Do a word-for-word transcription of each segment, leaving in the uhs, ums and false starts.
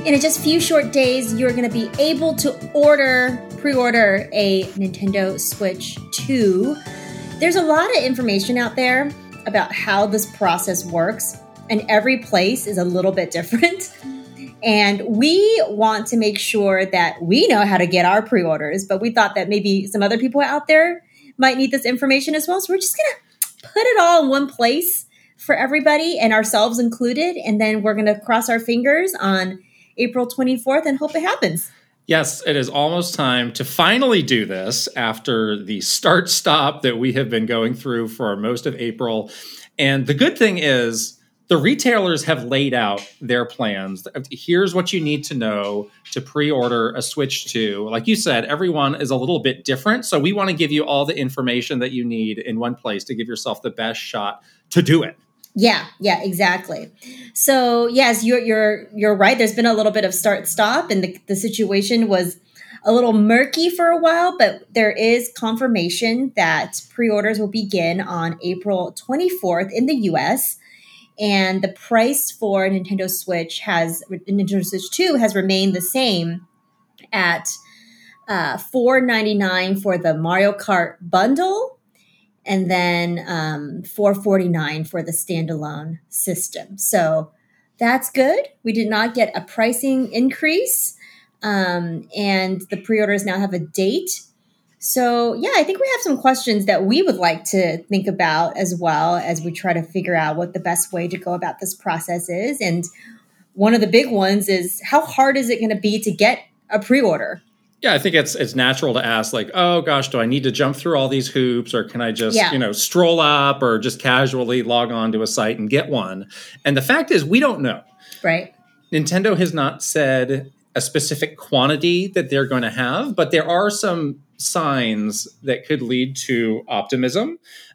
In just a few short days, you're going to be able to order, pre-order a Nintendo Switch two. There's a lot of information out there about how this process works, and every place is a little bit different. And we want to make sure that we know how to get our pre-orders, but we thought that maybe some other people out there might need this information as well. So we're just going to put it all in one place for everybody, and ourselves included. And then we're going to cross our fingers on April twenty-fourth and hope it happens. Yes, it is almost time to finally do this after the start-stop that we have been going through for most of April. And the good thing is the retailers have laid out their plans. Here's what you need to know to pre-order a Switch two. Like you said, everyone is a little bit different. So we want to give you all the information that you need in one place to give yourself the best shot to do it. Yeah, yeah, exactly. So yes, you're you're you're right. There's been a little bit of start stop, and the, the situation was a little murky for a while, but there is confirmation that pre-orders will begin on April twenty-fourth in the U S, and the price for Nintendo Switch has Nintendo Switch two has remained the same at uh, four ninety-nine for the Mario Kart bundle. And then um, four forty-nine for the standalone system. So that's good. We did not get a pricing increase. Um, and the pre-orders now have a date. So yeah, I think we have some questions that we would like to think about as well as we try to figure out what the best way to go about this process is. And one of the big ones is, how hard is it going to be to get a pre-order? Yeah, I think it's it's natural to ask, like, oh, gosh, do I need to jump through all these hoops, or can I just, yeah. you know, stroll up or just casually log on to a site and get one? And the fact is, we don't know. Right. Nintendo has not said a specific quantity that they're going to have, but there are some signs that could lead to optimism.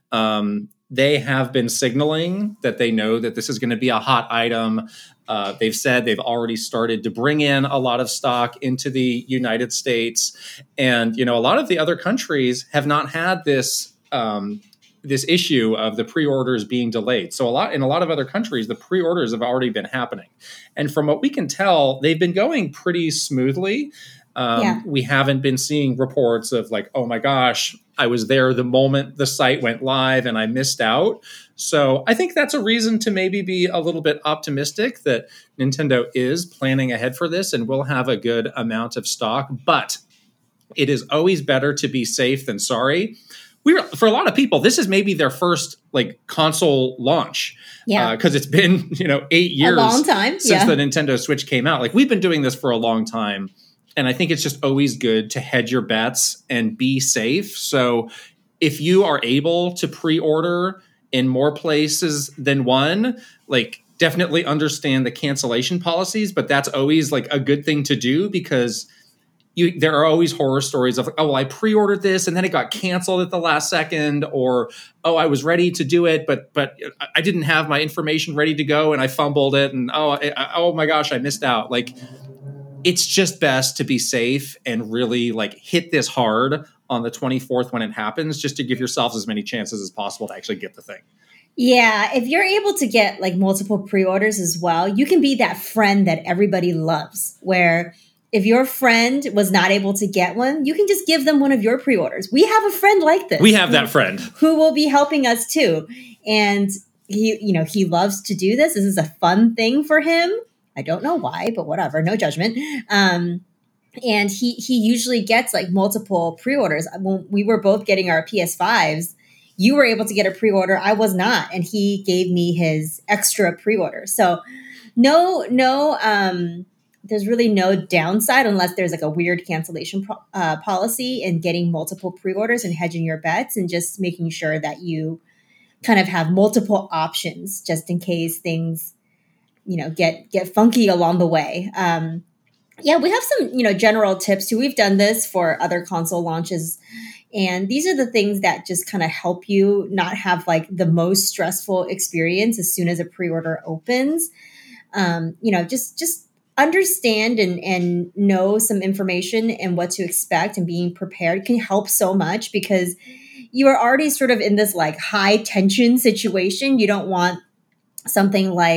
Um, they have been signaling that they know that this is going to be a hot item. Uh, they've said they've already started to bring in a lot of stock into the United States. And, you know, a lot of the other countries have not had this um, this issue of the pre-orders being delayed. So a lot in a lot of other countries, the pre-orders have already been happening. And from what we can tell, they've been going pretty smoothly. Um, yeah. We haven't been seeing reports of like, oh my gosh, I was there the moment the site went live and I missed out. So I think that's a reason to maybe be a little bit optimistic that Nintendo is planning ahead for this and will have a good amount of stock. But it is always better to be safe than sorry. We're, for a lot of people, this is maybe their first like console launch. Yeah, because uh, it's been, you know, eight years a long time. since yeah. the Nintendo Switch came out. Like, we've been doing this for a long time. And I think it's just always good to hedge your bets and be safe. So if you are able to pre-order in more places than one, like, definitely understand the cancellation policies. But that's always like a good thing to do, because you, there are always horror stories of, oh, well, I pre-ordered this and then it got canceled at the last second, or, oh, I was ready to do it, but but I didn't have my information ready to go and I fumbled it. And, oh, I, oh my gosh, I missed out. Like, it's just best to be safe and really like hit this hard on the twenty-fourth when it happens, just to give yourselves as many chances as possible to actually get the thing. Yeah, if you're able to get like multiple pre-orders as well, you can be that friend that everybody loves, where if your friend was not able to get one, you can just give them one of your pre-orders. We have a friend like this. We have that friend who will be helping us too. And he, you know, he loves to do this. This is a fun thing for him. I don't know why, but whatever, no judgment. Um, and he he usually gets like multiple pre-orders. When we were both getting our P S fives, you were able to get a pre-order. I was not. And he gave me his extra pre-order. So no, no, um, there's really no downside unless there's like a weird cancellation pro- uh, policy in getting multiple pre-orders and hedging your bets and just making sure that you kind of have multiple options just in case things, you know, get, get funky along the way. Um, yeah, we have some, you know, general tips too. We've done this for other console launches, and these are the things that just kind of help you not have like the most stressful experience as soon as a pre-order opens. Um, you know, just, just understand and, and know some information and what to expect, and being prepared can help so much, because you are already sort of in this like high tension situation. You don't want something like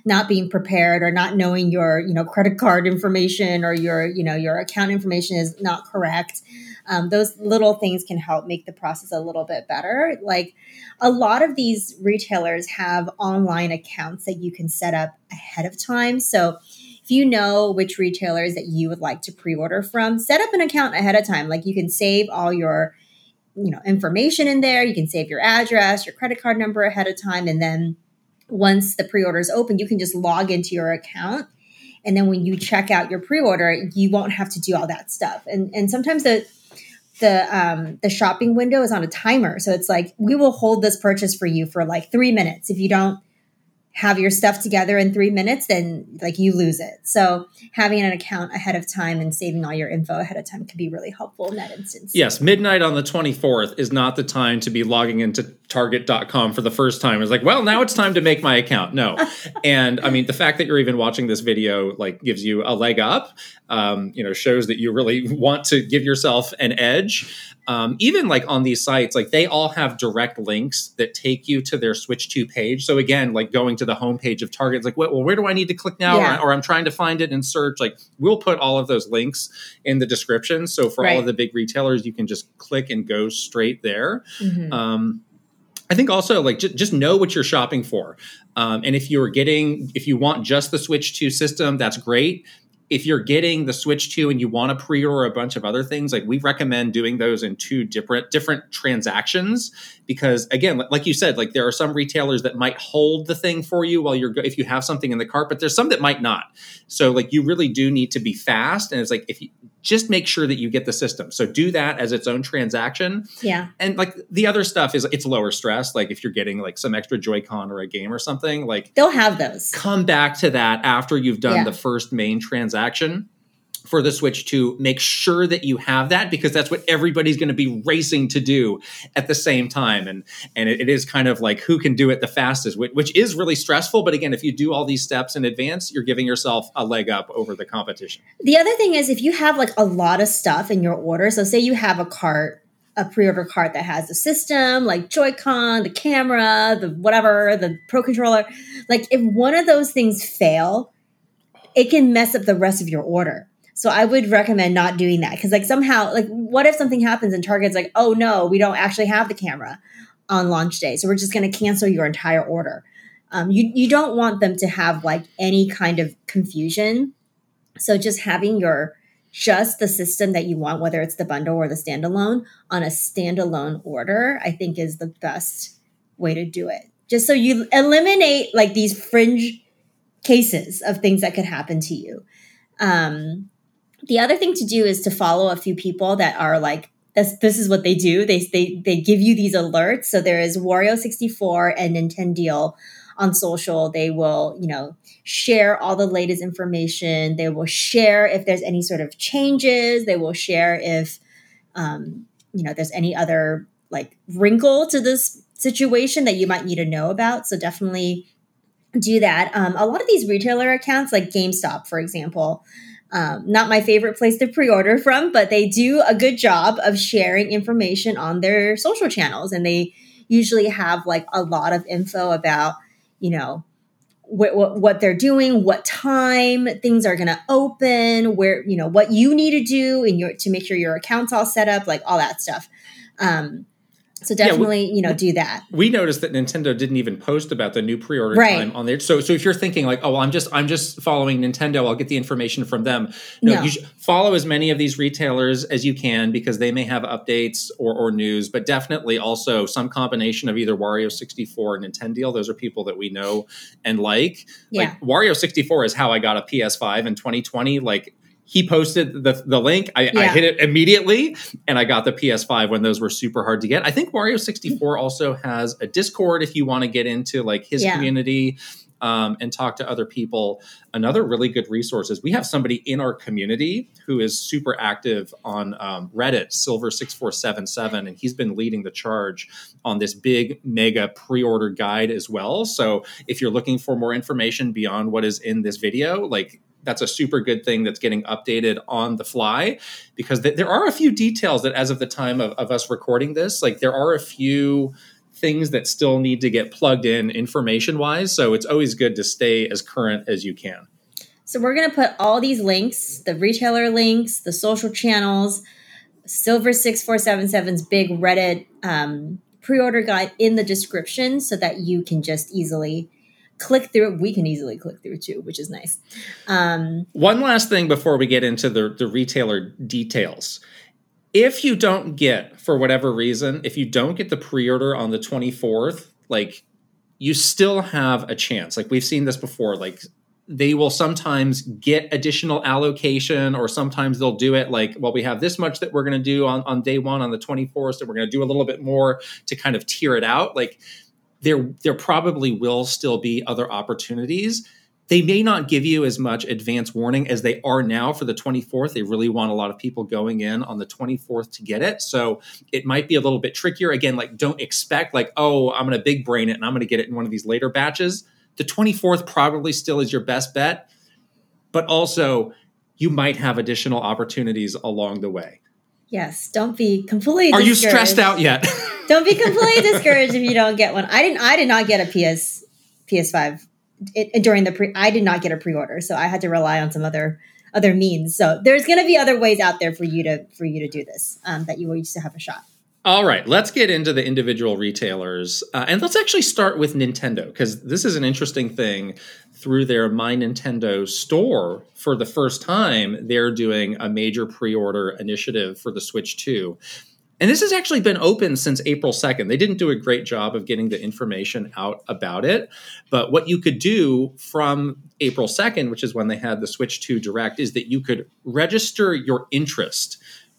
not being prepared or not knowing your, you know, credit card information or your, you know, your account information is not correct. Um, those little things can help make the process a little bit better. Like a lot of these retailers have online accounts that you can set up ahead of time. So if you know which retailers that you would like to pre-order from, set up an account ahead of time. Like you can save all your, you know, information in there. You can save your address, your credit card number ahead of time. And then once the pre-order is open, you can just log into your account. And then when you check out your pre-order, you won't have to do all that stuff. And and sometimes the the um, the shopping window is on a timer. So it's like, we will hold this purchase for you for like three minutes. If you don't have your stuff together in three minutes, then like you lose it. So having an account ahead of time and saving all your info ahead of time could be really helpful in that instance. Yes, midnight on the twenty-fourth is not the time to be logging into target dot com for the first time. It's like, well, now it's time to make my account. No. And I mean, the fact that you're even watching this video like gives you a leg up, um, you know, shows that you really want to give yourself an edge. Um, even like on these sites, like they all have direct links that take you to their Switch two page. So again, like going to the homepage of Target, it's like, well, where do I need to click now? Yeah. Or, or I'm trying to find it and search. Like we'll put all of those links in the description. So for Right. all of the big retailers, you can just click and go straight there. Mm-hmm. Um, I think also like just, just know what you're shopping for. Um, and if you're getting, if you want just the Switch two system, that's great. If you're getting the Switch two and you want to pre-order a bunch of other things, like we recommend doing those in two different different transactions, because again, like you said, like there are some retailers that might hold the thing for you while you're if you have something in the cart, but there's some that might not. So like you really do need to be fast, and it's like if you just make sure that you get the system. So do that as its own transaction. Yeah. And like the other stuff is it's lower stress. Like if you're getting like some extra Joy-Con or a game or something, like They'll have those. come back to that after you've done Yeah. the first main transaction for the Switch two. Make sure that you have that, because that's what everybody's going to be racing to do at the same time. And and it, it is kind of like who can do it the fastest, which, which is really stressful. But again, if you do all these steps in advance, you're giving yourself a leg up over the competition. The other thing is if you have like a lot of stuff in your order, so say you have a cart, a pre-order cart that has the system, like Joy-Con, the camera, the whatever, the Pro Controller, like if one of those things fail, it can mess up the rest of your order. So I would recommend not doing that, because like somehow, like what if something happens and Target's like, oh no, we don't actually have the camera on launch day, so we're just going to cancel your entire order. Um, you you don't want them to have like any kind of confusion. So just having your just the system that you want, whether it's the bundle or the standalone, on a standalone order, I think is the best way to do it. Just so you eliminate like these fringe cases of things that could happen to you. Um, the other thing to do is to follow a few people that are like, this, this is what they do. They, they, they give you these alerts. So there is Wario sixty-four and Nintendo on social. They will, you know, share all the latest information. They will share if there's any sort of changes. They will share if, um, you know, there's any other like wrinkle to this situation that you might need to know about. So definitely do that. Um, a lot of these retailer accounts, like GameStop, for example, um, not my favorite place to pre-order from, but they do a good job of sharing information on their social channels. And they usually have like a lot of info about, you know, wh- wh- what they're doing, what time things are going to open, where, you know, what you need to do in your, to make sure your account's all set up, like all that stuff. Um, So definitely, yeah, we, you know, do that. We noticed that Nintendo didn't even post about the new pre-order right. time on there. So, so if you're thinking like, oh, well, I'm just, I'm just following Nintendo, I'll get the information from them. No, no. You should follow as many of these retailers as you can, because they may have updates or, or news, but definitely also some combination of either Wario sixty-four and Nintendo. Those are people that we know and like. Yeah. Like Wario sixty-four is how I got a P S five in twenty twenty. Like, he posted the the link. I, yeah. I hit it immediately, and I got the P S five when those were super hard to get. I think Wario sixty-four also has a Discord if you want to get into like his yeah. community um, and talk to other people. Another really good resource is we have somebody in our community who is super active on um, Reddit, Silver six four seven seven, and he's been leading the charge on this big mega pre-order guide as well. So if you're looking for more information beyond what is in this video, like, that's a super good thing that's getting updated on the fly, because th- there are a few details that as of the time of, of us recording this, like there are a few things that still need to get plugged in information wise. So it's always good to stay as current as you can. So we're going to put all these links, the retailer links, the social channels, Silver six four seven seven's big Reddit um, pre-order guide in the description so that you can just easily click through it. We can easily click through too, which is nice. Um, One last thing before we get into the, the retailer details. If you don't get, for whatever reason, if you don't get the pre-order on the twenty-fourth, like you still have a chance. Like we've seen this before, like they will sometimes get additional allocation, or sometimes they'll do it like, well, we have this much that we're going to do on, on day one on the twenty-fourth. So we're going to do a little bit more to kind of tier it out. Like there, there probably will still be other opportunities. They may not give you as much advance warning as they are now for the twenty-fourth. They really want a lot of people going in on the twenty-fourth to get it. So it might be a little bit trickier. Again, like don't expect like, oh, I'm going to big brain it and I'm going to get it in one of these later batches. The twenty-fourth probably still is your best bet, but also you might have additional opportunities along the way. Yes, don't be completely Are discouraged. you stressed out yet? Don't be completely discouraged if you don't get one. I didn't I did not get a P S P S five it, during the pre I did not get a pre-order, so I had to rely on some other other means. So there's going to be other ways out there for you to for you to do this um, that you will used to have a shot. All right, let's get into the individual retailers. Uh, and let's actually start with Nintendo, because this is an interesting thing. Through their My Nintendo store, for the first time, they're doing a major pre-order initiative for the Switch two. And this has actually been open since April second. They didn't do a great job of getting the information out about it. But what you could do from April second, which is when they had the Switch two Direct, is that you could register your interest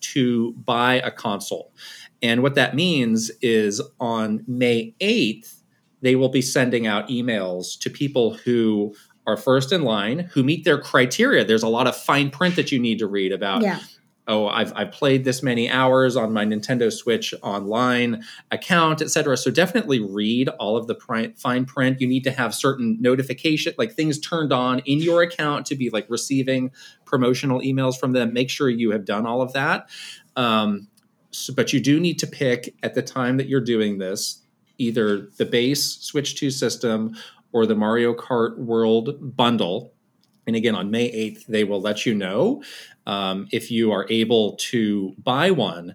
to buy a console. And what that means is on May eighth, they will be sending out emails to people who are first in line, who meet their criteria. There's a lot of fine print that you need to read about. Yeah. Oh, I've, I've played this many hours on my Nintendo Switch online account, et cetera. So definitely read all of the pri- fine print. You need to have certain notification, like things turned on in your account to be like receiving promotional emails from them. Make sure you have done all of that. Um, So, but you do need to pick at the time that you're doing this, either the base Switch two system or the Mario Kart World bundle. And again, on May eighth, they will let you know um, if you are able to buy one.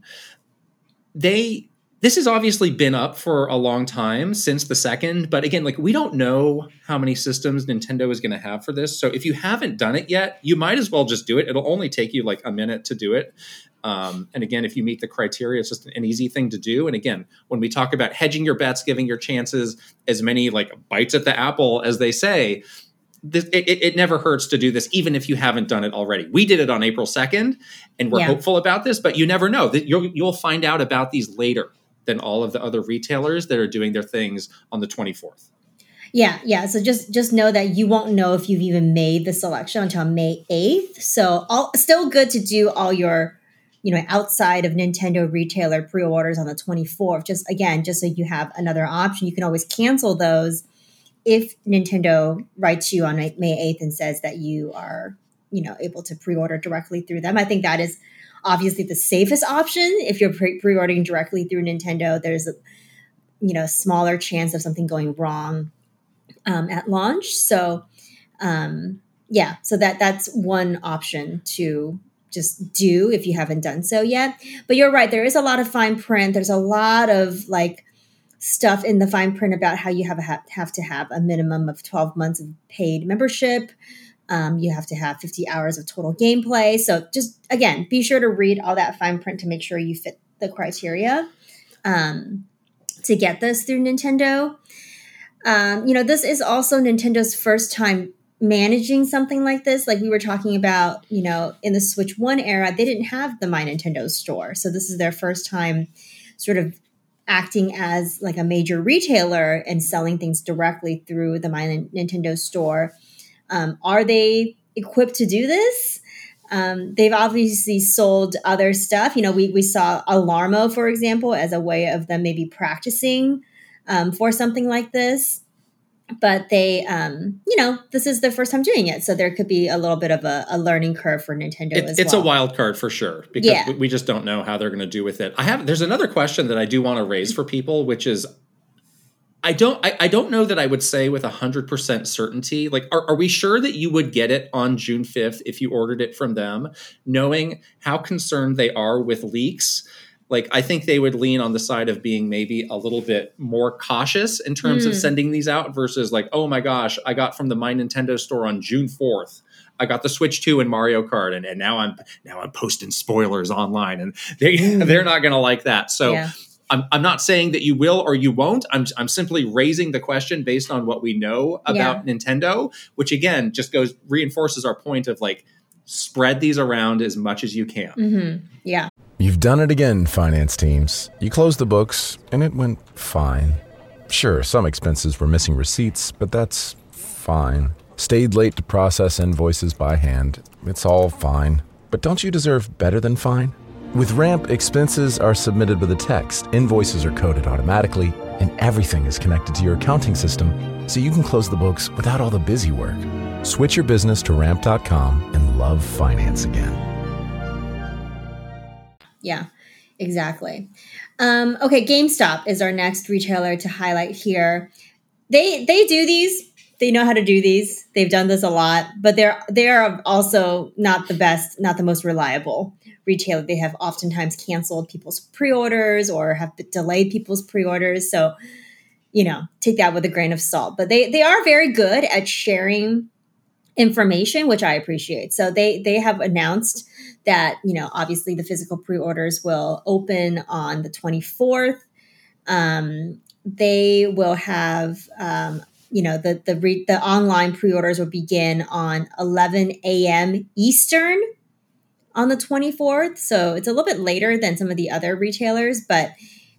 They this has obviously been up for a long time, since the second. But again, like we don't know how many systems Nintendo is going to have for this. So if you haven't done it yet, you might as well just do it. It'll only take you like a minute to do it. Um, and again, if you meet the criteria, it's just an easy thing to do. And again, when we talk about hedging your bets, giving your chances as many like bites at the apple, as they say, this, it, it never hurts to do this, even if you haven't done it already. We did it on April second, and we're Yeah. hopeful about this, but you never know. That you'll, you'll find out about these later than all of the other retailers that are doing their things on the twenty-fourth. Yeah, yeah. So just just know that you won't know if you've even made the selection until May eighth. So all, still good to do all your, you know, outside of Nintendo retailer pre-orders on the twenty-fourth. Just again, just so you have another option. You can always cancel those if Nintendo writes you on May eighth and says that you are, you know, able to pre-order directly through them. I think that is obviously the safest option. If you're pre- pre-ordering directly through Nintendo, there's a, you know, smaller chance of something going wrong um, at launch. So, um, yeah, so that that's one option to just do if you haven't done so yet. But you're right. There is a lot of fine print. There's a lot of like stuff in the fine print about how you have a, have to have a minimum of twelve months of paid membership. Um, you have to have fifty hours of total gameplay. So just, again, be sure to read all that fine print to make sure you fit the criteria um, to get this through Nintendo. Um, you know, this is also Nintendo's first time managing something like this. Like we were talking about, you know, in the Switch one era, they didn't have the My Nintendo store. So this is their first time sort of acting as like a major retailer and selling things directly through the My Nintendo store. Um, are they equipped to do this? Um, they've obviously sold other stuff. You know, we, we saw Alarmo, for example, as a way of them maybe practicing um, for something like this. But they, um, you know, this is their first time doing it. So there could be a little bit of a, a learning curve for Nintendo It, as it's well. a wild card for sure, because Yeah. we, we just don't know how they're going to do with it. I have, there's another question that I do want to raise for people, which is, I don't I, I don't know that I would say with one hundred percent certainty. Like, are, are we sure that you would get it on June fifth if you ordered it from them, knowing how concerned they are with leaks? Like, I think they would lean on the side of being maybe a little bit more cautious in terms mm. of sending these out versus like, oh my gosh, I got from the My Nintendo store on June fourth. I got the Switch two and Mario Kart, and, and now I'm now I'm posting spoilers online, and they mm. they're not going to like that. So yeah. I'm I'm not saying that you will or you won't. I'm I'm simply raising the question based on what we know about yeah. Nintendo, which again just goes reinforces our point of like spread these around as much as you can. Mm-hmm. Yeah. You've done it again, finance teams. You closed the books, and it went fine. Sure, some expenses were missing receipts, but that's fine. Stayed late to process invoices by hand. It's all fine. But don't you deserve better than fine? With Ramp, expenses are submitted with a text, invoices are coded automatically, and everything is connected to your accounting system, so you can close the books without all the busy work. Switch your business to ramp dot com and love finance again. Yeah, exactly. Um, okay, GameStop is our next retailer to highlight here. They they do these. They know how to do these. They've done this a lot, but they're they are also not the best, not the most reliable retailer. They have oftentimes canceled people's pre-orders or have delayed people's pre-orders. So, you know, take that with a grain of salt. But they they are very good at sharing information, which I appreciate. So they they have announced that, you know, obviously the physical pre-orders will open on the twenty-fourth. Um, they will have, um, you know, the the re- the online pre-orders will begin on eleven a.m. Eastern on the twenty-fourth. So it's a little bit later than some of the other retailers, but,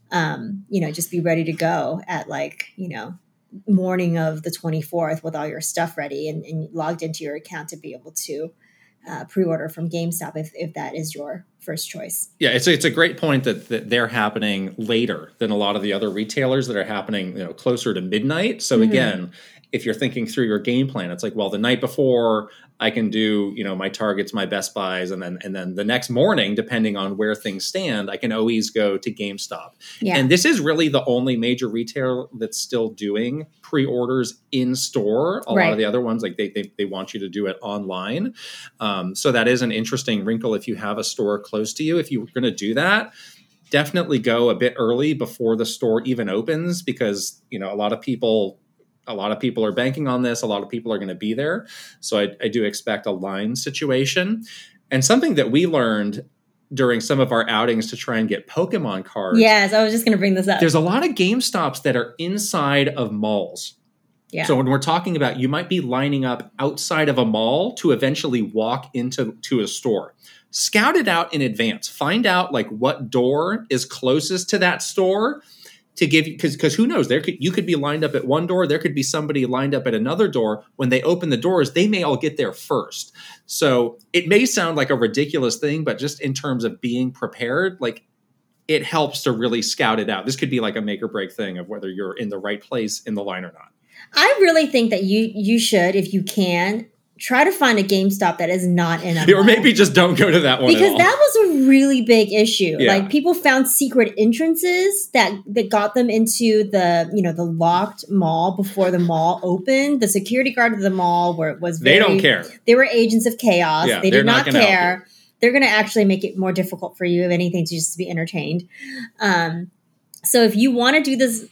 um, you know, just be ready to go at like, you know, morning of the twenty-fourth with all your stuff ready and, and logged into your account to be able to uh, pre-order from GameStop if, if that is your first choice. Yeah, it's a, it's a great point that, that they're happening later than a lot of the other retailers that are happening, you know, closer to midnight. So mm-hmm. again, if you're thinking through your game plan, it's like, well, the night before I can do, you know, my Targets, my Best Buys, and then and then the next morning, depending on where things stand, I can always go to GameStop. Yeah. And this is really the only major retailer that's still doing pre-orders in store. A right. lot of the other ones, like they, they they want you to do it online. Um, so that is an interesting wrinkle if you have a store close to you. If you're going to do that, definitely go a bit early before the store even opens, because, you know, a lot of people A lot of people are banking on this. A lot of people are going to be there. So I, I do expect a line situation. And something that we learned during some of our outings to try and get Pokemon cards. Yes, I was just going to bring this up. There's a lot of GameStops that are inside of malls. Yeah. So when we're talking about, you might be lining up outside of a mall to eventually walk into to a store. Scout it out in advance. Find out like what door is closest to that store, to give you, because because who knows, there could you could be lined up at one door, there could be somebody lined up at another door. When they open the doors, they may all get there first. So it may sound like a ridiculous thing, but just in terms of being prepared, like it helps to really scout it out. This could be like a make or break thing of whether you're in the right place in the line or not. I really think that you you should, if you can, try to find a GameStop that is not in a mall. Or maybe just don't go to that one because at all. That was a really big issue. Yeah. Like people found secret entrances that that got them into the, you know, the locked mall before the mall opened. The security guard of the mall were was very, they don't care. They were agents of chaos. Yeah, they did not, not care. They're going to actually make it more difficult for you, if anything, to just be entertained. Um, so if you want to do this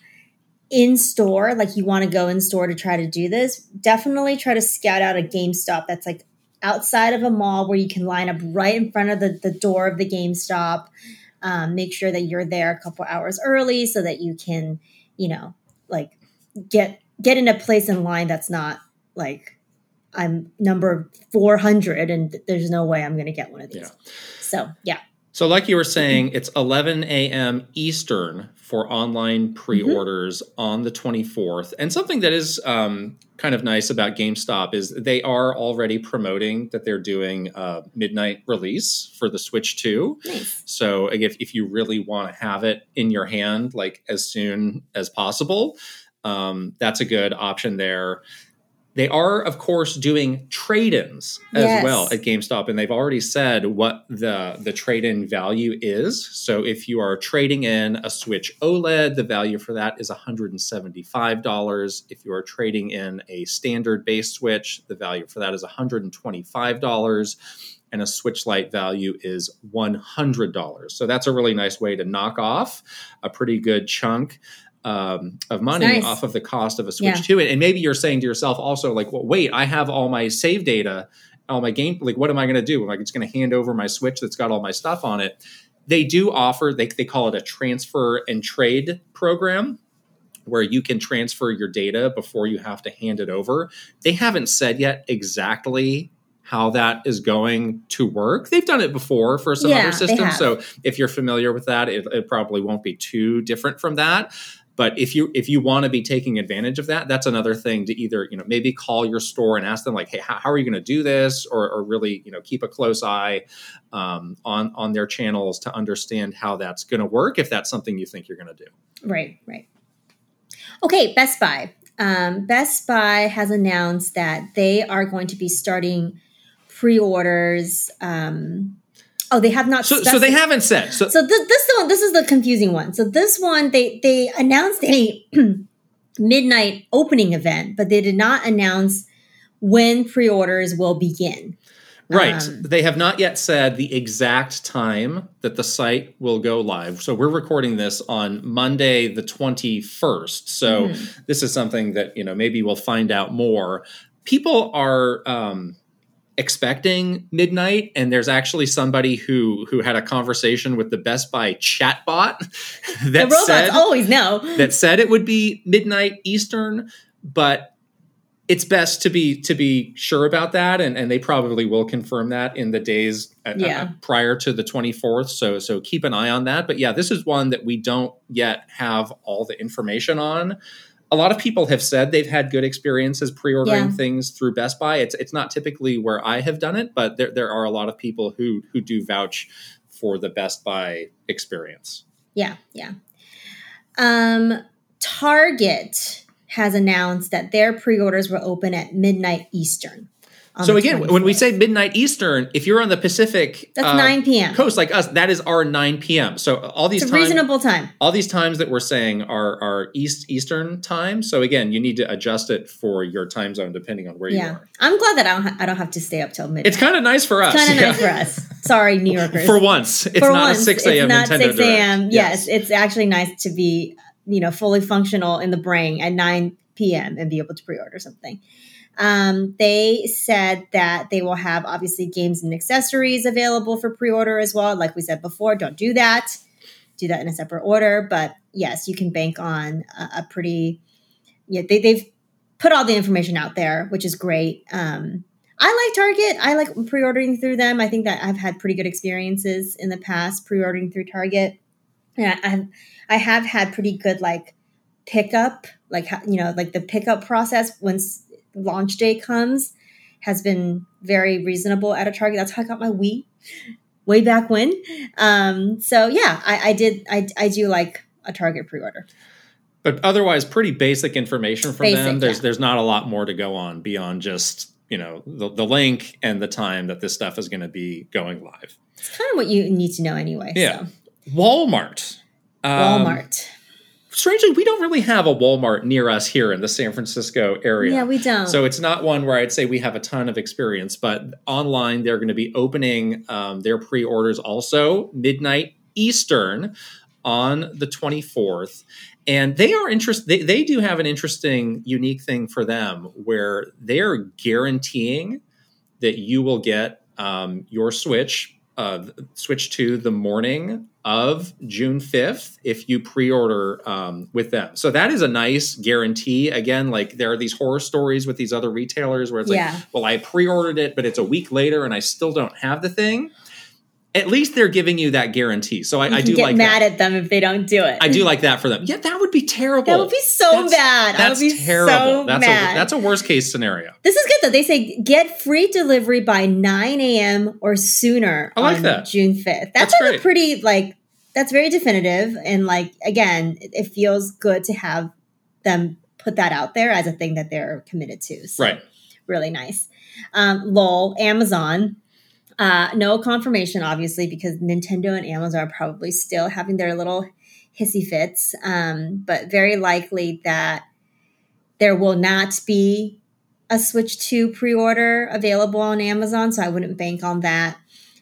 in store, like you want to go in store to try to do this, definitely try to scout out a GameStop that's like outside of a mall where you can line up right in front of the, the door of the GameStop. Um, make sure that you're there a couple hours early so that you can, you know, like get get in a place in line that's not like I'm number four hundred and there's no way I'm going to get one of these. Yeah. So, yeah. So like you were saying, it's eleven a.m. Eastern for online pre-orders mm-hmm. on the twenty-fourth. And something that is um, kind of nice about GameStop is they are already promoting that they're doing a midnight release for the Switch two. Nice. So if, if you really want to have it in your hand, like as soon as possible, um, that's a good option there. They are, of course, doing trade-ins as Yes. well at GameStop, and they've already said what the, the trade-in value is. So if you are trading in a Switch OLED, the value for that is one hundred seventy-five dollars. If you are trading in a standard base Switch, the value for that is one hundred twenty-five dollars. And a Switch Lite value is one hundred dollars. So that's a really nice way to knock off a pretty good chunk Um, of money nice. off of the cost of a Switch Yeah. two. And maybe you're saying to yourself also, like, well, wait, I have all my save data, all my game. Like, what am I going to do? Am I just going to hand over my Switch that's got all my stuff on it? They do offer, they, they call it a transfer and trade program, where you can transfer your data before you have to hand it over. They haven't said yet exactly how that is going to work. They've done it before for some Yeah, other they systems. have. So if you're familiar with that, it, it probably won't be too different from that. But if you if you want to be taking advantage of that, that's another thing to either, you know, maybe call your store and ask them, like, hey, how, how are you going to do this? Or, or really, you know, keep a close eye um, on, on their channels to understand how that's going to work, if that's something you think you're going to do. Right, right. Okay, Best Buy. Um, Best Buy has announced that they are going to be starting pre-orders. Um, oh, they have not. So, specified- so they haven't said. So, So this, this one, this is the confusing one. So this one, they they announced a midnight opening event, but they did not announce when pre-orders will begin. right. Um, They have not yet said the exact time that the site will go live. So we're recording this on Monday, the twenty-first. So Mm-hmm. this is something that, you know, maybe we'll find out more. People are um, expecting midnight, and there's actually somebody who who had a conversation with the Best Buy chatbot The that robots said always know. that said it would be midnight Eastern, but it's best to be to be sure about that, and, and they probably will confirm that in the days uh, Yeah. uh, prior to the twenty-fourth. So so keep an eye on that. But yeah, this is one that we don't yet have all the information on. A lot of people have said they've had good experiences pre-ordering Yeah. things through Best Buy. It's it's not typically where I have done it, but there there are a lot of people who who do vouch for the Best Buy experience. Yeah, yeah. Um, Target has announced that their pre-orders will open at midnight Eastern. on So the again, when we twenty-fourth. say midnight Eastern, if you're on the Pacific That's uh, nine p.m. coast like us, that is our nine p.m. So all these It's a time- reasonable time. all these times that we're saying are are East Eastern time. So again, you need to adjust it for your time zone depending on where you Yeah, are. I'm glad that I don't, ha- I don't have to stay up till midnight. It's kind of nice for us. kind of yeah. nice for us. Sorry, New Yorkers. For once, it's For not once, a six a.m. It's not Nintendo six a.m. Direct. Yes, it's actually nice to be, you know, fully functional in the brain at nine p.m. and be able to pre-order something. Um, they said that they will have obviously games and accessories available for pre-order as well. Like we said before, don't do that. Do that in a separate order. But yes, you can bank on a, a pretty. Yeah, they, they've put all the information out there, which is great. Um, I like Target. I like pre-ordering through them. I think that I've had pretty good experiences in the past pre-ordering through Target. And I, I've I have had pretty good like pickup, like how- you know, like the pickup process once launch day comes has been very reasonable at a Target. That's how I got my Wii way back when. Um, so yeah, I, I did. I I do like a Target pre-order. But otherwise, pretty basic information from Basic, them. There's yeah. there's not a lot more to go on beyond just, you know, the, the link and the time that this stuff is going to be going live. It's kind of what you need to know anyway. Yeah. So. Walmart. Um, Walmart. Strangely, we don't really have a Walmart near us here in the San Francisco area. Yeah, we don't. So it's not one where I'd say we have a ton of experience, but online they're going to be opening um, their pre-orders also midnight Eastern on the twenty-fourth. And they are interest. They, they do have an interesting, unique thing for them where they're guaranteeing that you will get um, your Switch, uh, Switch two the morning of June fifth if you pre-order um, with them. So that is a nice guarantee. Again, like there are these horror stories with these other retailers where it's Yeah. like, well, I pre-ordered it, but it's a week later and I still don't have the thing. At least they're giving you that guarantee. So I, You I can do get like mad that. at them if they don't do it. I do like that for them. Yeah, that would be terrible. That would be so That's- bad. I That's would be terrible. so that's mad. a that's a worst case scenario. This is good though. They say get free delivery by nine a.m. or sooner I like on that. June fifth. That's, That's like a great. pretty like that's very definitive and like again, it, it feels good to have them put that out there as a thing that they're committed to. So, right. Really nice. Um, lol, Amazon. Uh, no confirmation, obviously, because Nintendo and Amazon are probably still having their little hissy fits. Um, but very likely that there will not be a Switch two pre-order available on Amazon. So I wouldn't bank on that.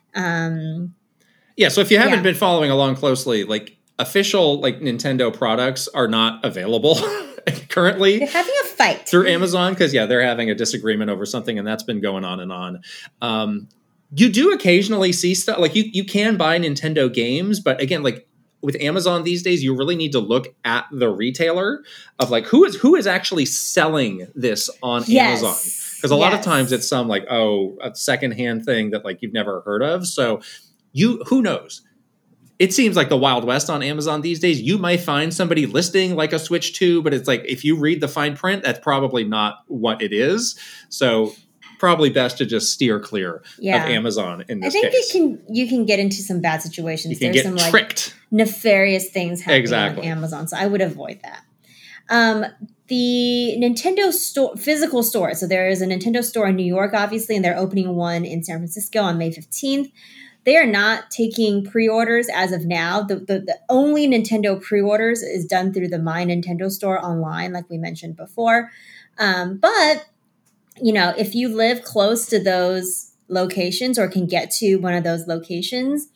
Um, yeah. So if you haven't yeah. been following along closely, like official like Nintendo products are not available currently. They're having a fight through Amazon because, yeah, they're having a disagreement over something, and that's been going on and on. Um, you do occasionally see stuff like you you can buy Nintendo games, but again, like with Amazon these days, you really need to look at the retailer of like who is who is actually selling this on yes. Amazon. Because a lot yes. of times it's some like, oh, a secondhand thing that like you've never heard of. So you who knows? It seems like the Wild West on Amazon these days. You might find somebody listing like a Switch two, but it's like if you read the fine print, that's probably not what it is. So probably best to just steer clear yeah. of Amazon in this case. I think case. you can you can get into some bad situations. You can There's get some tricked. Like nefarious things happening exactly. on Amazon, so I would avoid that. Um, the Nintendo store, physical store. So there is a Nintendo store in New York, obviously, and they're opening one in San Francisco on May fifteenth. They are not taking pre-orders as of now. The, the the only Nintendo pre-orders is done through the My Nintendo store online, like we mentioned before. Um, but, you know, if you live close to those locations or can get to one of those locations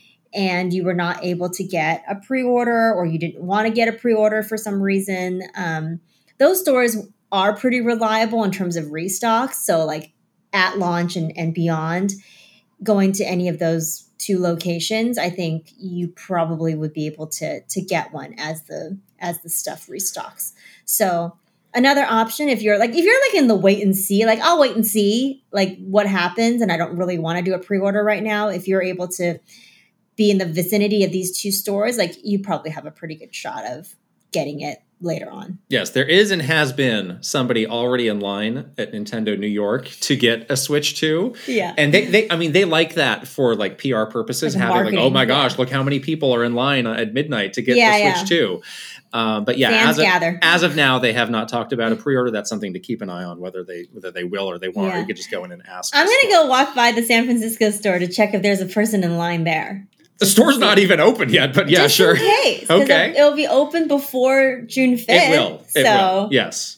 and you were not able to get a pre-order or you didn't want to get a pre-order for some reason, um, those stores are pretty reliable in terms of restocks. So like at launch and, and beyond, going to any of those two locations, I think you probably would be able to to get one as the as the stuff restocks. So another option, if you're like if you're like in the wait and see, like I'll wait and see like what happens, and I don't really want to do a pre-order right now. If you're able to be in the vicinity of these two stores, like you probably have a pretty good shot of getting it later on. Yes, there is and has been somebody already in line at Nintendo New York to get a Switch two. Yeah. And they, they I mean, they like that for like P R purposes, like having like, oh my gosh, yeah. look how many people are in line at midnight to get yeah, the Switch yeah. two. Um, but yeah, Fans as of, gather. as of now, they have not talked about a pre-order. That's something to keep an eye on, whether they whether they will or they won't. Yeah. Or you could just go in and ask. I'm going to go walk by the San Francisco store to check if there's a person in line there. The store's not even open yet, but yeah, Just sure. in case, okay. It'll, it'll be open before June fifth. It will. It so, will. Yes.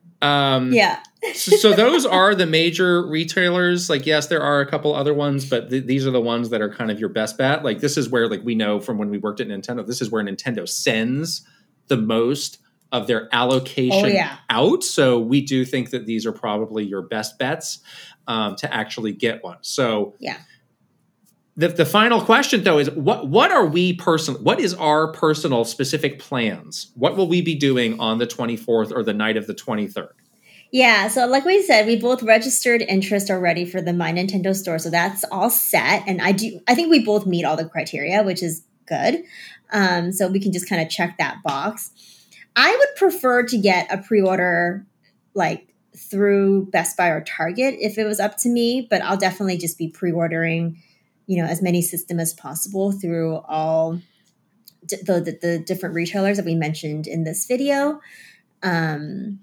Um, yeah. so, so those are the major retailers. Like, yes, there are a couple other ones, but th- these are the ones that are kind of your best bet. Like, this is where, like, we know from when we worked at Nintendo, this is where Nintendo sends the most of their allocation oh, yeah. out. So we do think that these are probably your best bets um, to actually get one. So yeah. The, the final question, though, is what what are we personal? What is our personal specific plans? What will we be doing on the twenty-fourth or the night of the twenty-third? Yeah, so like we said, we both registered interest already for the My Nintendo store, so that's all set. And I do, I think we both meet all the criteria, which is good. Um, so we can just kind of check that box. I would prefer to get a pre-order like through Best Buy or Target if it was up to me, but I'll definitely just be pre-ordering, you know, as many systems as possible through all d- the, the the different retailers that we mentioned in this video. Um,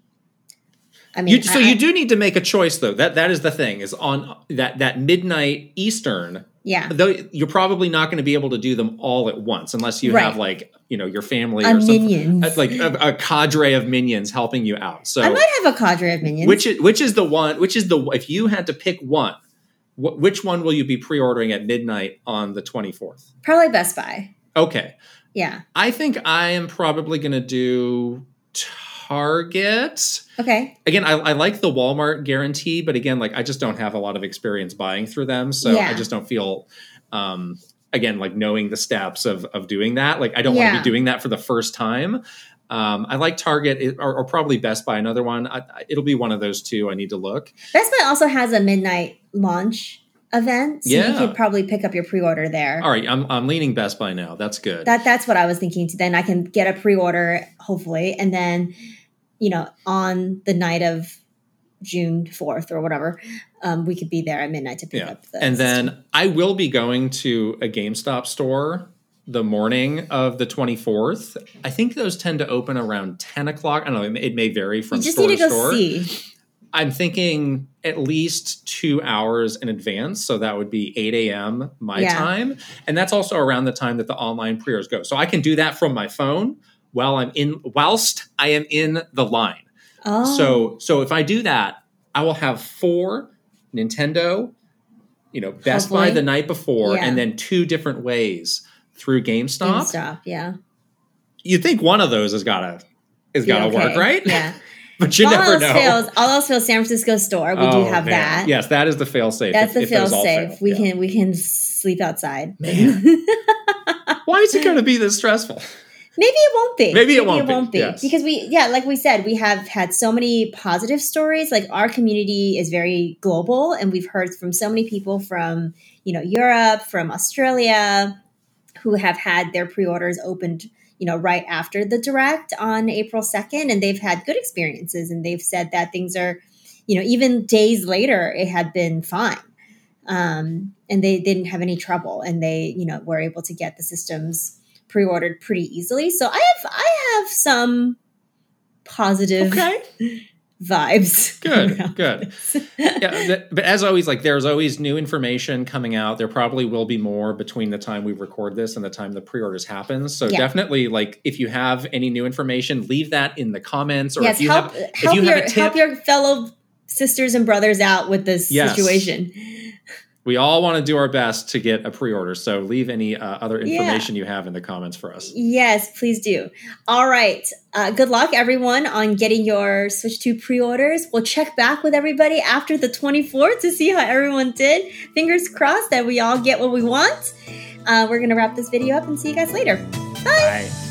I mean, you, so I, you do need to make a choice, though. That that is the thing is on that that midnight Eastern. Yeah. Though you're probably not going to be able to do them all at once unless you right. have like you know your family a or some minions. like a, a cadre of minions helping you out. So I might have a cadre of minions. Which is which is the one? Which is the if you had to pick one. Wh- which one will you be pre-ordering at midnight on the twenty-fourth? Probably Best Buy. Okay. Yeah. I think I am probably going to do Target. Okay. Again, I, I like the Walmart guarantee, but again, like I just don't have a lot of experience buying through them. So yeah. I just don't feel, um, again, like knowing the steps of of doing that. Like I don't yeah. want to be doing that for the first time. Um, I like Target or, or probably Best Buy, another one. I, I, it'll be one of those two. I need to look. Best Buy also has a midnight launch event, so yeah. you could probably pick up your pre-order there. All right, I'm I'm leaning Best Buy now. That's good. That that's what I was thinking too. Then I can get a pre-order hopefully, and then you know on the night of June fourth or whatever, um, we could be there at midnight to pick yeah. up the and system. then I will be going to a GameStop store the morning of the twenty-fourth. I think those tend to open around ten o'clock. I don't know. It may, it may vary from you just store need to, to go store. See. I'm thinking at least two hours in advance. So that would be eight a.m. my Yeah. time. And that's also around the time that the online pre-orders go. So I can do that from my phone while I'm in, whilst I am in the line. Oh. So, so if I do that, I will have four Nintendo, you know, Best Hopefully. Buy the night before, Yeah. and then two different ways through GameStop. GameStop, yeah. You think one of those has got to has got to Okay. work, right? Yeah. But you all never else know. fails, all else fails. San Francisco store. We do Oh, have man. that. Yes, that is the fail safe. That's if, the if fail those all safe. fail. We Yeah. can we can sleep outside. Man. Why is it going to be this stressful? Maybe it won't be. Maybe it won't be, yes. Because we, yeah, like we said, we have had so many positive stories. Like our community is very global, and we've heard from so many people from, you know, Europe, from Australia, who have had their pre-orders opened, you know, right after the direct on April second, and they've had good experiences, and they've said that things are, you know, even days later, it had been fine. Um, and they didn't have any trouble, and they, you know, were able to get the systems pre-ordered pretty easily. So I have I have some positive Okay. vibes. Good, around good. this. Yeah, th- but as always, like there's always new information coming out. There probably will be more between the time we record this and the time the pre-orders happen. So Yeah. definitely, like if you have any new information, leave that in the comments. Or Yes, if you help have, if help you your have a tip, help your fellow sisters and brothers out with this Yes. situation. we all want to do our best to get a pre-order. So leave any uh, other Yeah. information you have in the comments for us. Yes, please do. All right. Uh, good luck, everyone, on getting your Switch two pre-orders. We'll check back with everybody after the twenty-fourth to see how everyone did. Fingers crossed that we all get what we want. Uh, we're going to wrap this video up and see you guys later. Bye. Bye.